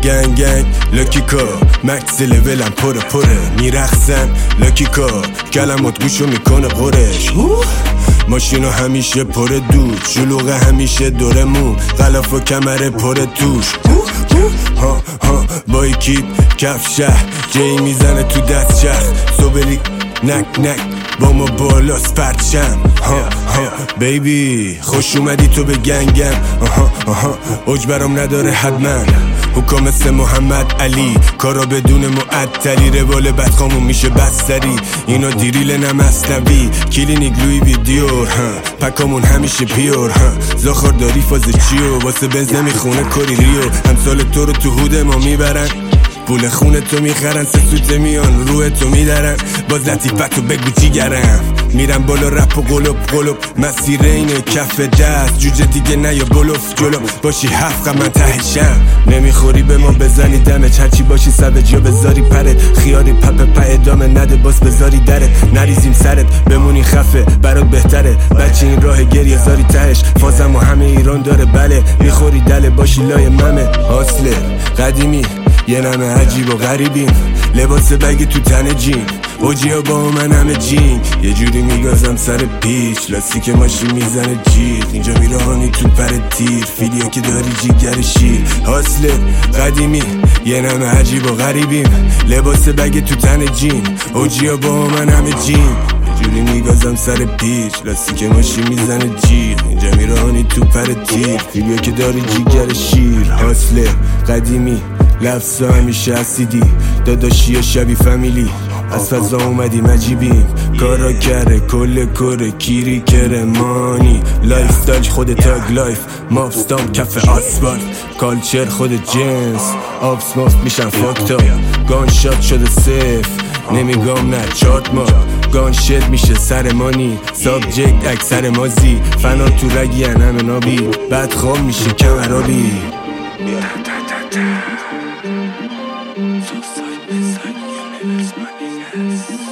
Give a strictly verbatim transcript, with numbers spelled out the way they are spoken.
گنگ گنگ لاکیکا مکس لولم پره پره میرخصم لاکیکا کلمات گوشو میکنه قرش ماشینو همیشه پره دود شلوغه همیشه دورمون غلاف و کمره پره توش ها ها با یکی کفشه جی میزنه تو دست شخ صبری نک نک با ما بالاست پرچم ها ها بیبی خوش اومدی تو به گنگم آها آها اوج برام نداره حتما حکام مثل محمد علی کارا بدون معطلی روال بدخامون میشه بستری اینا دیریل نمستوی کلینیک لوی ویدیور ها پکامون همیشه پیور ها زاخار داری فاز چیو واسه بنز نمیخونه کاری ریو همسال تو رو تو هود ما میبرن پول خونه تو میخرن سه سوته میان روح تو میدارن باز لطیفتو بگو جیگرم میرم بالا رپ و قلوب قلوب مسیر اینه کف دست جوجه دیگه نه یا بلوف جلو باشی هفت من تهشم نمیخوری به ما بزنی دمت هرچی باشی سبج یا بذاری پرت خیاری پپ پا ادامه نده باز بذاری درت نریزیم سرت بمونی خفه برات بهتره بچه این راه گریه زاری تهش فازم و همه ایران داره بله میخوری دله باشی لای ممه حاصله قدیمی یه نمه عجیب و غریبیم لباس بگی تو تن جین اوجیا با من همه جین یه جوری میگازم سر پیچ لاستیک ماشین میزنه جیت اینجا میرهانی تو پر تیر فیلیا که داری جیگر شیر حاصله قدیمی یه نمه عجیب و غریبیم لباس بگی تو تن جین اوجیا با من همه جین جوری میگازم سر پیچ لاستیک ماشین میزنه جیر اینجا میرهانی تو پر تیر فیلیا که داری جیگر شیر حاصله قدیمی لفظا همیشه اسیدی داداشی شبی فامیلی از فضا اومدیم عجیبیم کارا کره کل کره کیری کره مانی لایف ستایل خود تاگ لایف مافستام کف آسفالت کالچر خود جنس آبس مافت میشن فاکتا گان شات شده صف نمیگام نه چارت ما گان شد میشه سر مانی سابجکت اکثر مازی فنا تو رگین همه نابی بعد خواب میشه کمرابی So side by side, universe, my niggas.